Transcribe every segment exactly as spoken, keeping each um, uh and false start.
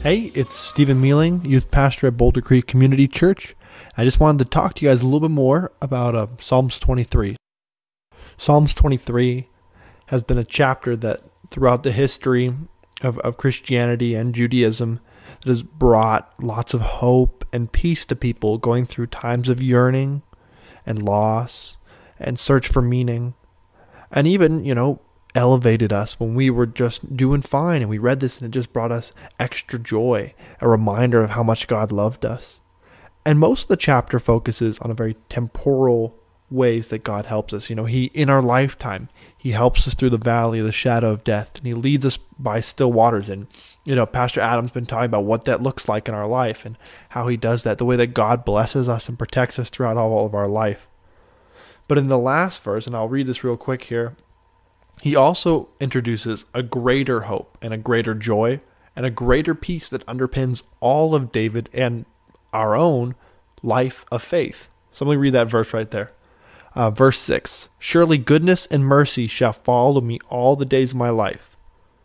Hey, it's Stephen Mealing, youth pastor at Boulder Creek Community Church. I just wanted to talk to you guys a little bit more about uh, Psalms twenty-three. Psalms twenty-three has been a chapter that throughout the history of, of Christianity and Judaism that has brought lots of hope and peace to people going through times of yearning and loss and search for meaning. And even, you know, elevated us when we were just doing fine and we read this and it just brought us extra joy, a reminder of how much God loved us. And most of the chapter focuses on a very temporal ways that God helps us. You know, he, in our lifetime, he helps us through the valley of the shadow of death, and he leads us by still waters. And, you know, Pastor Adam's been talking about what that looks like in our life and how he does that, the way that God blesses us and protects us throughout all of our life. But in the last verse, and I'll read this real quick here, he also introduces a greater hope and a greater joy and a greater peace that underpins all of David and our own life of faith. So let me read that verse right there. Uh, verse six, surely goodness and mercy shall follow me all the days of my life,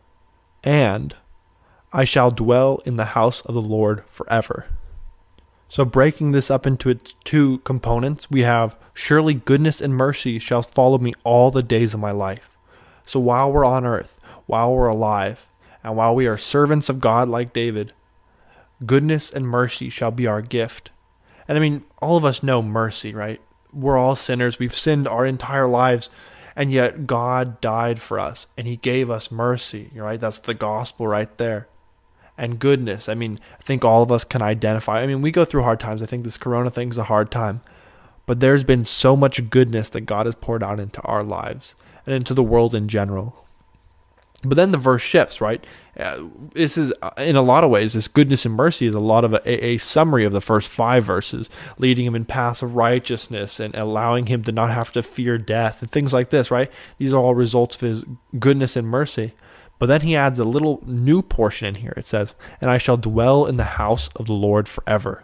and I shall dwell in the house of the Lord forever. So breaking this up into its two components, we have surely goodness and mercy shall follow me all the days of my life. So while we're on earth, while we're alive, and while we are servants of God like David, goodness and mercy shall be our gift. And I mean, all of us know mercy, right? We're all sinners. We've sinned our entire lives, and yet God died for us, and he gave us mercy, right? That's the gospel right there. And goodness, I mean, I think all of us can identify. I mean, we go through hard times. I think this corona thing's a hard time. But there's been so much goodness that God has poured out into our lives and into the world in general. But then the verse shifts, right? Uh, this is, in a lot of ways, this goodness and mercy is a lot of a, a summary of the first five verses, leading him in paths of righteousness and allowing him to not have to fear death and things like this, right? These are all results of his goodness and mercy. But then he adds a little new portion in here. It says, and I shall dwell in the house of the Lord forever.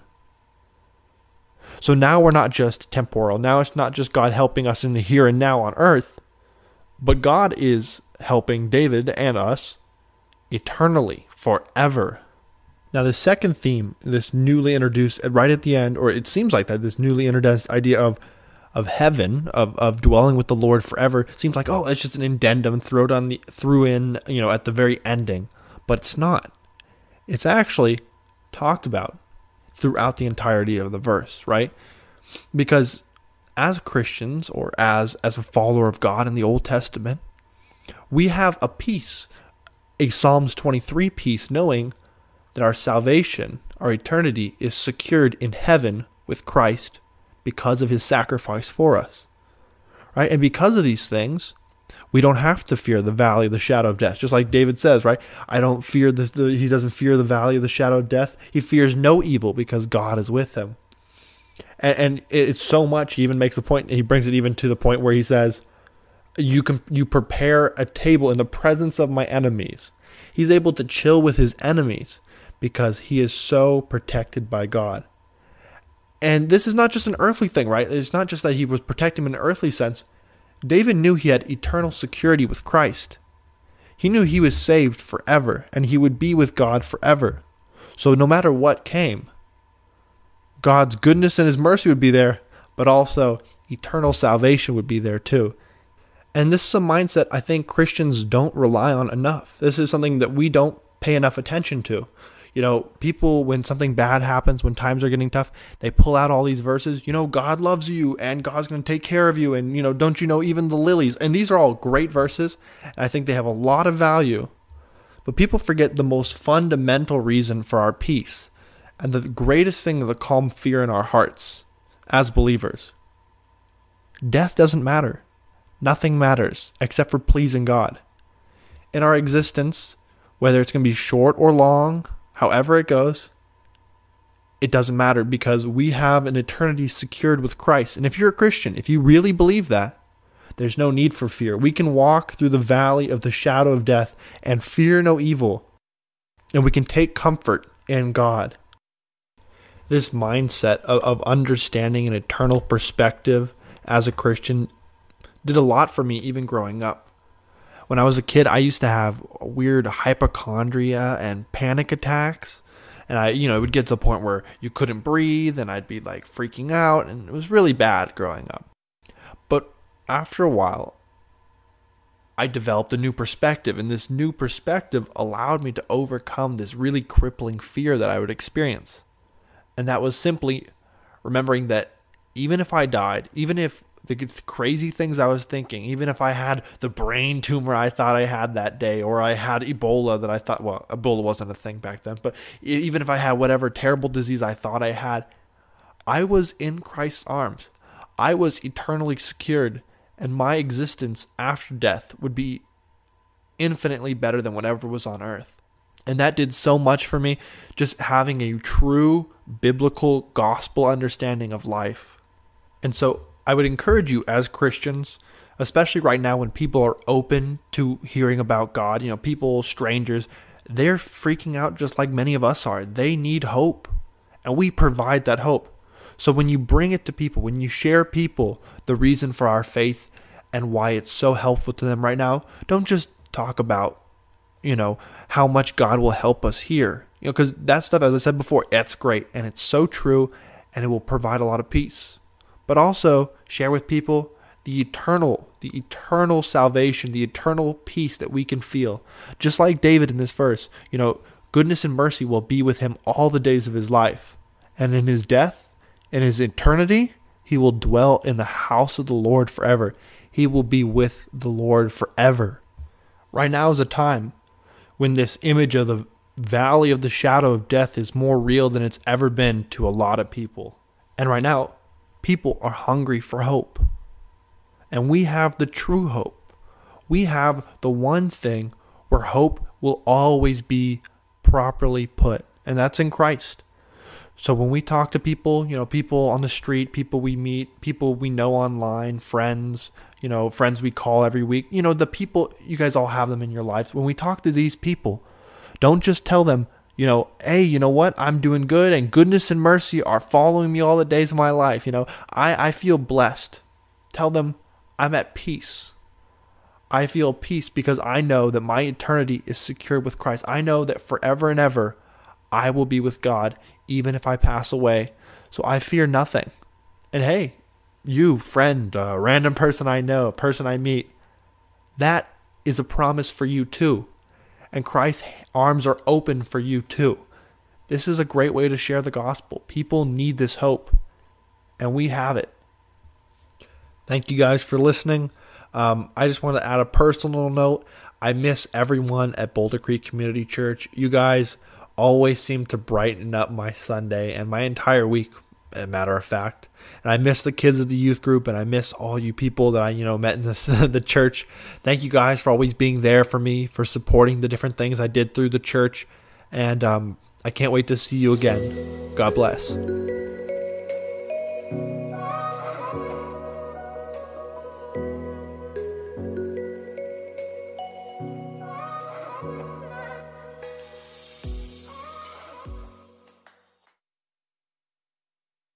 So now we're not just temporal. Now it's not just God helping us in the here and now on earth, but God is helping David and us eternally, forever. Now the second theme, this newly introduced right at the end, or it seems like that, this newly introduced idea of of heaven, of, of dwelling with the Lord forever, seems like, oh, it's just an addendum thrown on the threw in, you know, at the very ending. But it's not. It's actually talked about throughout the entirety of the verse, right? Because as Christians, or as as a follower of God in the Old Testament, we have a peace, a Psalms twenty-three peace, knowing that our salvation, our eternity, is secured in heaven with Christ because of his sacrifice for us, right? And because of these things, we don't have to fear the valley of the shadow of death. Just like David says, right? I don't fear the, the he doesn't fear the valley of the shadow of death. He fears no evil because God is with him. And, and it's so much, he even makes the point, he brings it even to the point where he says, you can you prepare a table in the presence of my enemies. He's able to chill with his enemies because he is so protected by God. And this is not just an earthly thing, right? It's not just that he was protecting him in an earthly sense. David knew he had eternal security with Christ. He knew he was saved forever, and he would be with God forever. So no matter what came, God's goodness and his mercy would be there, but also eternal salvation would be there too. And this is a mindset I think Christians don't rely on enough. This is something that we don't pay enough attention to. You know, people, when something bad happens, when times are getting tough, they pull out all these verses. You know, God loves you and God's going to take care of you. And, you know, don't you know even the lilies? And these are all great verses. And I think they have a lot of value. But people forget the most fundamental reason for our peace and the greatest thing of the calm fear in our hearts as believers. Death doesn't matter. Nothing matters except for pleasing God. In our existence, whether it's going to be short or long, however it goes, it doesn't matter because we have an eternity secured with Christ. And if you're a Christian, if you really believe that, there's no need for fear. We can walk through the valley of the shadow of death and fear no evil. And we can take comfort in God. This mindset of, of understanding an eternal perspective as a Christian did a lot for me even growing up. When I was a kid, I used to have weird hypochondria and panic attacks And I, you know, it would get to the point where you couldn't breathe and I'd be like freaking out, and it was really bad growing up. But after a while, I developed a new perspective, and this new perspective allowed me to overcome this really crippling fear that I would experience. And that was simply remembering that even if I died, even if the crazy things I was thinking, even if I had the brain tumor I thought I had that day, or I had Ebola that I thought, well, Ebola wasn't a thing back then, but even if I had whatever terrible disease I thought I had, I was in Christ's arms. I was eternally secured, and my existence after death would be infinitely better than whatever was on earth. And that did so much for me, just having a true biblical gospel understanding of life. And so I would encourage you as Christians, especially right now when people are open to hearing about God, you know, people, strangers, they're freaking out just like many of us are. They need hope, and we provide that hope. So when you bring it to people, when you share people the reason for our faith and why it's so helpful to them right now, don't just talk about, you know, how much God will help us here. You know, because that stuff, as I said before, it's great and it's so true, and it will provide a lot of peace. But also share with people the eternal, the eternal salvation, the eternal peace that we can feel. Just like David in this verse, you know, goodness and mercy will be with him all the days of his life. And in his death, in his eternity, he will dwell in the house of the Lord forever. He will be with the Lord forever. Right now is a time when this image of the valley of the shadow of death is more real than it's ever been to a lot of people. And right now, people are hungry for hope. And we have the true hope. We have the one thing where hope will always be properly put, and that's in Christ. So when we talk to people, you know, people on the street, people we meet, people we know online, friends, you know, friends we call every week, you know, the people, you guys all have them in your lives. When we talk to these people, don't just tell them, you know, hey, you know what? I'm doing good, and goodness and mercy are following me all the days of my life. You know, I, I feel blessed. Tell them I'm at peace. I feel peace because I know that my eternity is secured with Christ. I know that forever and ever I will be with God, even if I pass away. So I fear nothing. And hey, you, friend, a random person I know, a person I meet, that is a promise for you too. And Christ's arms are open for you too. This is a great way to share the gospel. People need this hope, and we have it. Thank you guys for listening. Um, I just want to add a personal note. I miss everyone at Boulder Creek Community Church. You guys always seem to brighten up my Sunday and my entire week, as a matter of fact. And I miss the kids of the youth group, and I miss all you people that I, you know, met in this, the church. Thank you guys for always being there for me, for supporting the different things I did through the church. And um, I can't wait to see you again. God bless.